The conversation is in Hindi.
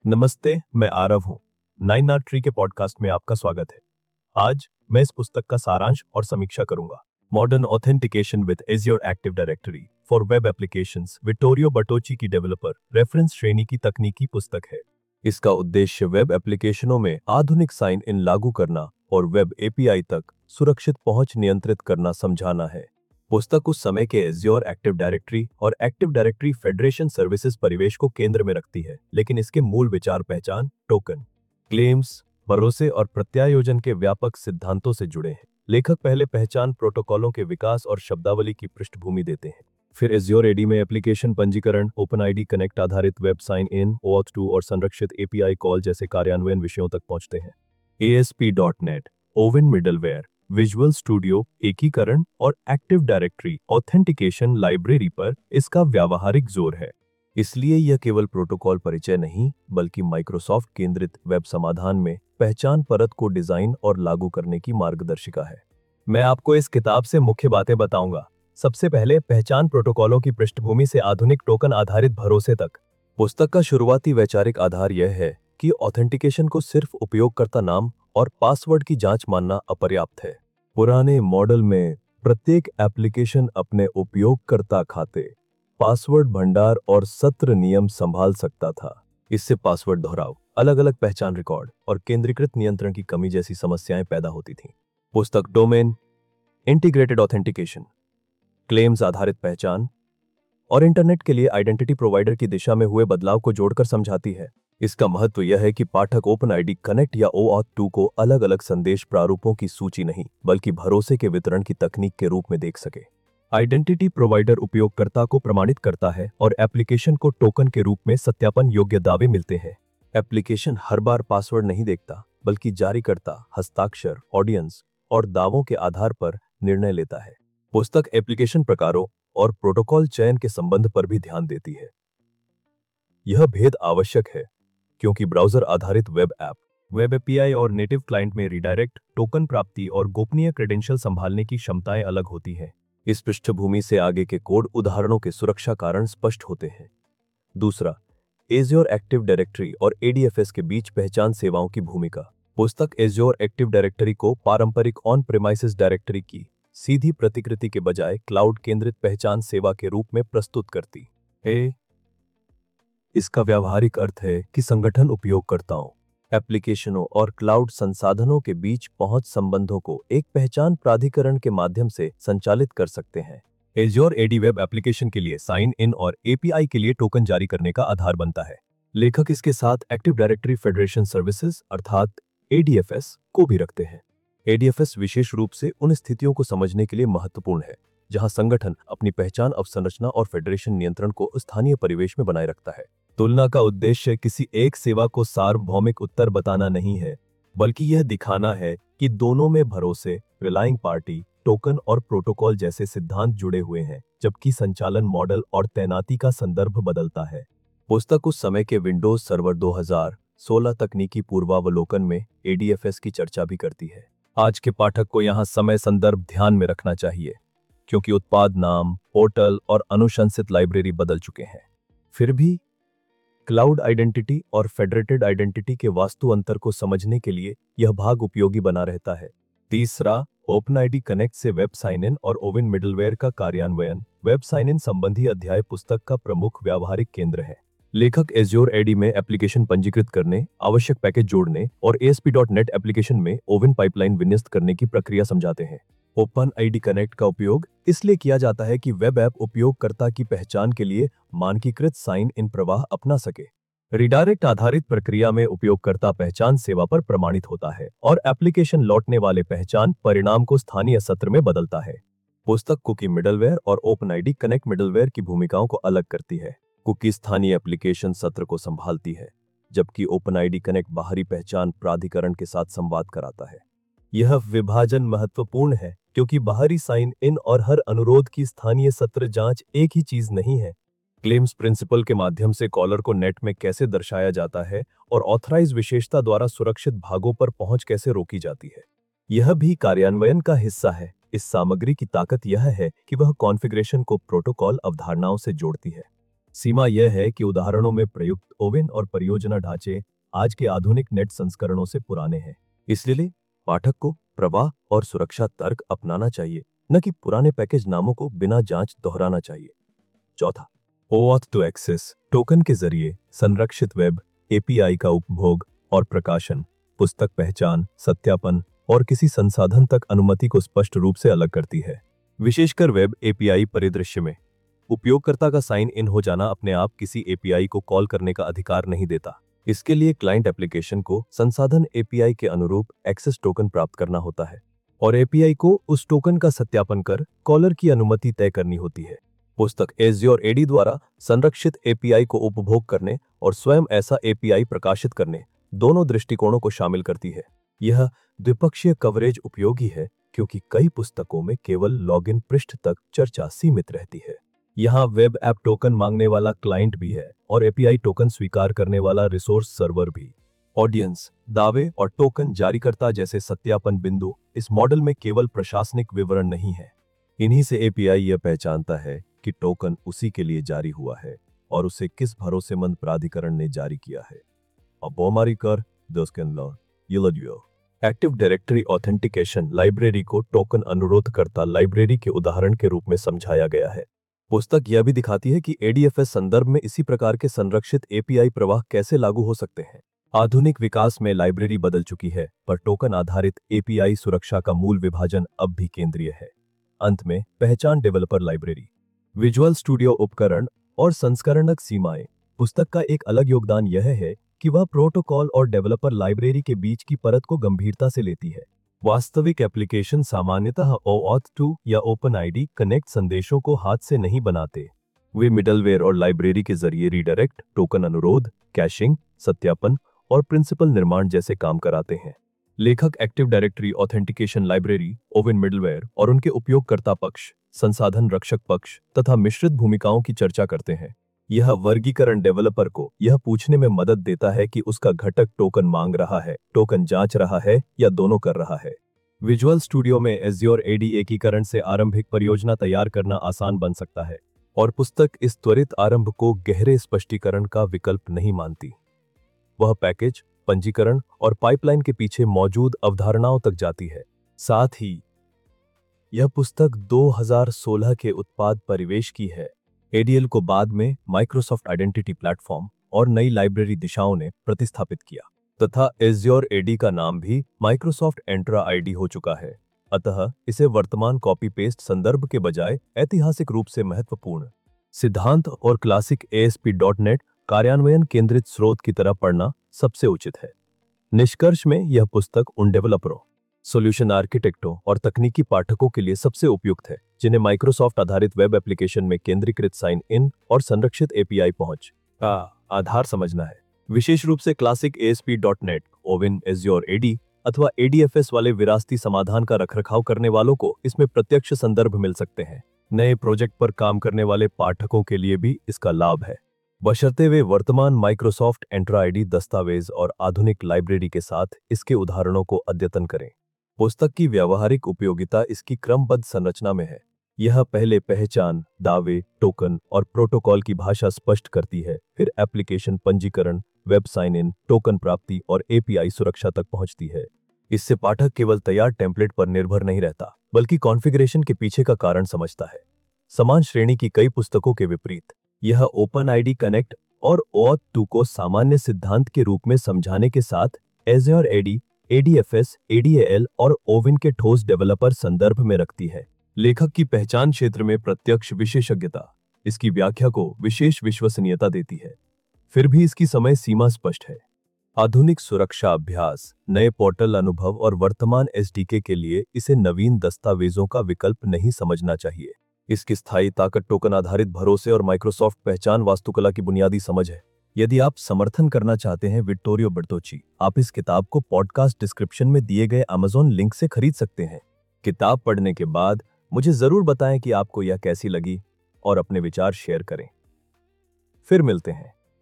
नमस्ते, मैं आरव हूँ। नाइन आर ट्री के पॉडकास्ट में आपका स्वागत है। आज मैं इस पुस्तक का सारांश और समीक्षा करूंगा। Modern authentication with Azure Active Directory for web applications Vittorio Bertocci की डेवलपर रेफरेंस श्रेणी की तकनीकी पुस्तक है। इसका उद्देश्य वेब एप्लीकेशनों में आधुनिक साइन इन लागू करना और वेब एपीआई तक सुरक्षित पहुंच नियंत्रित करना समझाना है। पुस्तक उस समय के एज्योर एक्टिव डायरेक्टरी और एक्टिव डायरेक्टरी फेडरेशन सर्विसेज परिवेश को केंद्र में रखती है, लेकिन इसके मूल विचार पहचान, टोकन, क्लेम्स, भरोसे और प्रत्यायोजन के व्यापक सिद्धांतों से जुड़े हैं। लेखक पहले पहचान प्रोटोकॉलों के विकास और शब्दावली की पृष्ठभूमि देते हैं। फिर एज्योर एडी में एप्लीकेशन पंजीकरण, ओपन आईडी कनेक्ट आधारित वेब साइन इन, OAuth 2 और संरक्षित एपीआई कॉल जैसे कार्यान्वयन विषयों तक पहुंचते हैं। ASP.NET, oven middleware, visual studio, एकीकरण और एक्टिव डायरेक्टरी ऑथेंटिकेशन लाइब्रेरी पर इसका व्यावहारिक जोर है। इसलिए यह केवल प्रोटोकॉल परिचय नहीं, बल्कि माइक्रोसॉफ्ट केंद्रित वेब समाधान में पहचान परत को डिजाइन और लागू करने की मार्गदर्शिका है। मैं आपको इस किताब से मुख्य बातें बताऊंगा। सबसे पहले पहचान प्रोटोकॉलों की पृष्ठभूमि से आधुनिक टोकन आधारित भरोसे तक। पुस्तक का शुरुआती वैचारिक आधार यह है कि ऑथेंटिकेशन को सिर्फ उपयोगकर्ता नाम और पासवर्ड की जांच मानना अपर्याप्त है। पुराने मॉडल में प्रत्येक एप्लीकेशन अपने उपयोगकर्ता खाते, पासवर्ड भंडार और सत्र नियम संभाल सकता था। इससे पासवर्ड दोहराव, अलग अलग पहचान रिकॉर्ड और केंद्रीकृत नियंत्रण की कमी जैसी समस्याएं पैदा होती थीं। पुस्तक डोमेन, इंटीग्रेटेड ऑथेंटिकेशन, क्लेम्स आधारित पहचान और इंटरनेट के लिए आइडेंटिटी प्रोवाइडर की दिशा में हुए बदलाव को जोड़कर समझाती है। इसका महत्व यह है कि पाठक ओपन आईडी कनेक्ट या OAuth 2 को अलग अलग संदेश प्रारूपों की सूची नहीं, बल्कि भरोसे के वितरण की तकनीक के रूप में देख सके। आइडेंटिटी प्रोवाइडर उपयोगकर्ता को प्रमाणित करता है और एप्लीकेशन को टोकन के रूप में सत्यापन योग्य दावे मिलते हैं। एप्लीकेशन हर बार पासवर्ड नहीं देखता, बल्कि जारीकर्ता, हस्ताक्षर, ऑडियंस और दावों के आधार पर निर्णय लेता है। पुस्तक एप्लीकेशन प्रकारों और प्रोटोकॉल चयन के संबंध पर भी ध्यान देती है। यह भेद आवश्यक है क्योंकि ब्राउज़र आधारित वेब ऐप, वेब एपीआई और नेटिव क्लाइंट में रीडायरेक्ट, टोकन प्राप्ति और गोपनीय क्रेडेंशियल संभालने की क्षमताएं अलग होती हैं। इस पृष्ठभूमि से आगे के कोड उदाहरणों के सुरक्षा कारण स्पष्ट होते हैं। दूसरा, एज्योर एक्टिव डायरेक्टरी और ADFS के बीच पहचान सेवाओं की भूमिका। पुस्तक एज्योर एक्टिव डायरेक्टरी को पारंपरिक ऑन प्रेमाइसेस डायरेक्टरी की सीधी प्रतिकृति के बजाय क्लाउड केंद्रित पहचान सेवा के रूप में प्रस्तुत करती है। इसका व्यावहारिक अर्थ है कि संगठन उपयोगकर्ताओं, एप्लीकेशनों और क्लाउड संसाधनों के बीच पहुंच संबंधों को एक पहचान प्राधिकरण के माध्यम से संचालित कर सकते हैं। एज्योर एडी वेब एप्लीकेशन के लिए साइन इन और एपीआई के लिए टोकन जारी करने का आधार बनता है। लेखक इसके साथ एक्टिव डायरेक्टरी फेडरेशन सर्विसेज अर्थात ADFS को भी रखते हैं। ADFS विशेष रूप से उन स्थितियों को समझने के लिए महत्वपूर्ण है जहां संगठन अपनी पहचान अवसंरचना और फेडरेशन नियंत्रण को स्थानीय परिवेश में बनाए रखता है। तुलना का उद्देश्य किसी एक सेवा को सार्वभौमिक उत्तर बताना नहीं है, बल्कि यह दिखाना है कि दोनों में भरोसे, रिलाइंग पार्टी, टोकन और प्रोटोकॉल जैसे सिद्धांत जुड़े हुए हैं, जबकि संचालन मॉडल और तैनाती का संदर्भ बदलता है। पुस्तक उस समय के विंडोज सर्वर 2016 तकनीकी पूर्वावलोकन में ADFS की चर्चा भी करती है। आज के पाठक को यहाँ समय संदर्भ ध्यान में रखना चाहिए, क्योंकि उत्पाद नाम, पोर्टल और अनुशंसित लाइब्रेरी बदल चुके हैं। फिर भी क्लाउड आइडेंटिटी और फेडरेटेड आइडेंटिटी के वास्तु अंतर को समझने के लिए यह भाग उपयोगी बना रहता है। तीसरा, ओपन आईडी कनेक्ट से वेब साइन इन और ओवन मिडलवेयर का कार्यान्वयन। वेब साइन इन संबंधी अध्याय पुस्तक का प्रमुख व्यावहारिक केंद्र है। लेखक एज्योर एडी में एप्लीकेशन पंजीकृत करने, आवश्यक पैकेज जोड़ने और ASP.NET एप्लीकेशन में ओवन पाइपलाइन विन्यस्त करने की प्रक्रिया समझाते हैं। ओपन आईडी कनेक्ट का उपयोग इसलिए किया जाता है कि वेब ऐप उपयोगकर्ता की पहचान के लिए मानकीकृत साइन इन प्रवाह अपना सके। रिडायरेक्ट आधारित प्रक्रिया में उपयोगकर्ता पहचान सेवा पर प्रमाणित होता है और एप्लीकेशन लौटने वाले पहचान परिणाम को स्थानीय सत्र में बदलता है। पुस्तक कुकी मिडलवेयर और ओपन आईडी कनेक्ट मिडलवेयर की भूमिकाओं को अलग करती है। कुकी स्थानीय एप्लीकेशन सत्र को संभालती है, जबकि ओपन आईडी कनेक्ट बाहरी पहचान प्राधिकरण के साथ संवाद कराता है। यह विभाजन महत्वपूर्ण है क्योंकि बाहरी साइन इन और हर अनुरोध की स्थानीय सत्र जांच एक ही चीज नहीं है। क्लेम्स प्रिंसिपल के माध्यम से कॉलर को नेट में कैसे दर्शाया जाता है और ऑथराइज विशेषता द्वारा सुरक्षित भागों पर पहुंच कैसे रोकी जाती है, यह भी कार्यान्वयन का हिस्सा है। इस सामग्री की ताकत यह है कि वह कॉन्फ़िगरेशन को प्रोटोकॉल अवधारणाओं से जोड़ती है। सीमा यह है कि उदाहरणों में प्रयुक्त ओवेन और परियोजना ढांचे आज के आधुनिक नेट संस्करणों से पुराने हैं। इसलिए पाठक को प्रवाह और सुरक्षा तर्क अपनाना चाहिए, न कि पुराने पैकेज नामों को बिना जांच दोहराना चाहिए। चौथा, OAuth to Access टोकन के जरिए संरक्षित वेब API का उपभोग और प्रकाशन पुस्तक पहचान, सत्यापन और किसी संसाधन तक अनुमति को स्पष्ट रूप से अलग करती है। विशेषकर वेब API परिदृश्य में उपयोगकर्ता का साइन इन हो जाना अपने आप किसी API को कॉल करने का अधिकार नहीं देता। इसके लिए क्लाइंट एप्लीकेशन को संसाधन API के अनुरूप एक्सेस टोकन प्राप्त करना होता है और API को उस टोकन का सत्यापन कर कॉलर की अनुमति तय करनी होती है। पुस्तक Azure AD द्वारा संरक्षित API को उपभोग करने और स्वयं ऐसा API प्रकाशित करने दोनों दृष्टिकोणों को शामिल करती है। यह द्विपक्षीय कवरेज उपयोगी है क्योंकि कई पुस्तकों में केवल लॉगिन पृष्ठ तक चर्चा सीमित रहती है। यहाँ वेब ऐप टोकन मांगने वाला क्लाइंट भी है और API टोकन स्वीकार करने वाला रिसोर्स सर्वर भी। ऑडियंस, दावे और टोकन जारीकर्ता जैसे सत्यापन बिंदु इस मॉडल में केवल प्रशासनिक विवरण नहीं है। इन्हीं से API यह पहचानता है कि टोकन उसी के लिए जारी हुआ है और उसे किस भरोसेमंद प्राधिकरण ने जारी किया है। एक्टिव डायरेक्टरी ऑथेंटिकेशन लाइब्रेरी को टोकन अनुरोधकर्ता लाइब्रेरी के उदाहरण के रूप में समझाया गया है। पुस्तक यह भी दिखाती है कि ADFS संदर्भ में इसी प्रकार के संरक्षित API प्रवाह कैसे लागू हो सकते हैं। आधुनिक विकास में लाइब्रेरी बदल चुकी है, पर टोकन आधारित API सुरक्षा का मूल विभाजन अब भी केंद्रीय है। अंत में पहचान डेवलपर लाइब्रेरी, विजुअल स्टूडियो उपकरण और संस्करणक सीमाएं। पुस्तक का एक अलग योगदान यह है कि वह प्रोटोकॉल और डेवलपर लाइब्रेरी के बीच की परत को गंभीरता से लेती है। वास्तविक एप्लीकेशन सामान्यतः OAuth 2 या OpenID कनेक्ट संदेशों को हाथ से नहीं बनाते। वे मिडलवेयर और लाइब्रेरी के जरिए रीडायरेक्ट, टोकन अनुरोध, कैशिंग, सत्यापन और प्रिंसिपल निर्माण जैसे काम कराते हैं। लेखक एक्टिव डायरेक्टरी ऑथेंटिकेशन लाइब्रेरी, ओवेन मिडलवेयर और उनके उपयोगकर्ता पक्ष, संसाधन रक्षक पक्ष तथा मिश्रित भूमिकाओं की चर्चा करते हैं। यह वर्गीकरण डेवलपर को यह पूछने में मदद देता है कि उसका घटक टोकन मांग रहा है, टोकन जांच रहा है या दोनों कर रहा है। विजुअल स्टूडियो में Azure AD एकीकरण से आरंभिक परियोजना तैयार करना आसान बन सकता है और पुस्तक इस त्वरित आरंभ को गहरे स्पष्टीकरण का विकल्प नहीं मानती। वह पैकेज, पंजीकरण और पाइपलाइन के पीछे मौजूद अवधारणाओं तक जाती है। साथ ही यह पुस्तक 2016 के उत्पाद परिवेश की है। ADL को बाद में माइक्रोसॉफ्ट आइडेंटिटी प्लेटफॉर्म और नई लाइब्रेरी दिशाओं ने प्रतिस्थापित किया तथा Azure AD का नाम भी माइक्रोसॉफ्ट एंट्रा ID हो चुका है। अतः इसे वर्तमान कॉपी पेस्ट संदर्भ के बजाय ऐतिहासिक रूप से महत्वपूर्ण सिद्धांत और क्लासिक ASP.NET कार्यान्वयन केंद्रित स्रोत की तरह पढ़ना सबसे उचित है। निष्कर्ष में यह पुस्तक उन डेवलपरों, सॉल्यूशन आर्किटेक्टों और तकनीकी पाठकों के लिए सबसे उपयुक्त है जिन्हें माइक्रोसॉफ्ट आधारित वेब एप्लीकेशन में केंद्रीकृत साइन इन और संरक्षित API पहुंच का आधार समझना है। विशेष रूप से क्लासिक ASP.NET, ओवेन, Azure AD अथवा ADFS वाले विरासती समाधान का रखरखाव करने वालों को इसमें प्रत्यक्ष संदर्भ मिल सकते हैं। नए प्रोजेक्ट पर काम करने वाले पाठकों के लिए भी इसका लाभ है, बशर्ते वे वर्तमान माइक्रोसॉफ्ट एंट्रा ID दस्तावेज और आधुनिक लाइब्रेरी के साथ इसके उदाहरणों को अद्यतन करें। पुस्तक की व्यावहारिक उपयोगिता इसकी क्रमबद्ध संरचना में है। यह पहले पहचान, दावे, टोकन और प्रोटोकॉल की भाषा स्पष्ट करती है, फिर एप्लीकेशन पंजीकरण, वेब साइन इन, टोकन प्राप्ति और API सुरक्षा तक पहुंचती है। इससे पाठक केवल तैयार टेम्पलेट पर निर्भर नहीं रहता, बल्कि कॉन्फ़िगरेशन के पीछे का कारण समझता है। समान श्रेणी की कई पुस्तकों के विपरीत यह OpenID कनेक्ट और OAuth 2 को सामान्य सिद्धांत के रूप में समझाने के साथ Azure AD, ADFS, ADAL और ओवेन के ठोस डेवलपर संदर्भ में रखती है। लेखक की पहचान क्षेत्र में प्रत्यक्ष विशेषज्ञता इसकी व्याख्या को विशेष विश्वसनीयता देती है, फिर भी इसकी समय सीमा स्पष्ट है। आधुनिक सुरक्षा अभ्यास, नए पोर्टल अनुभव और वर्तमान SDK के लिए इसे नवीन दस्तावेजों का विकल्प नहीं समझना चाहिए। इसकी स्थायी ताकत टोकन आधारित भरोसे और माइक्रोसॉफ्ट पहचान वास्तुकला की बुनियादी समझ है। यदि आप समर्थन करना चाहते हैं विट्टोरियो बर्तोची, आप इस किताब को पॉडकास्ट डिस्क्रिप्शन में दिए गए Amazon लिंक से खरीद सकते हैं। किताब पढ़ने के बाद मुझे जरूर बताएं कि आपको यह कैसी लगी और अपने विचार शेयर करें। फिर मिलते हैं।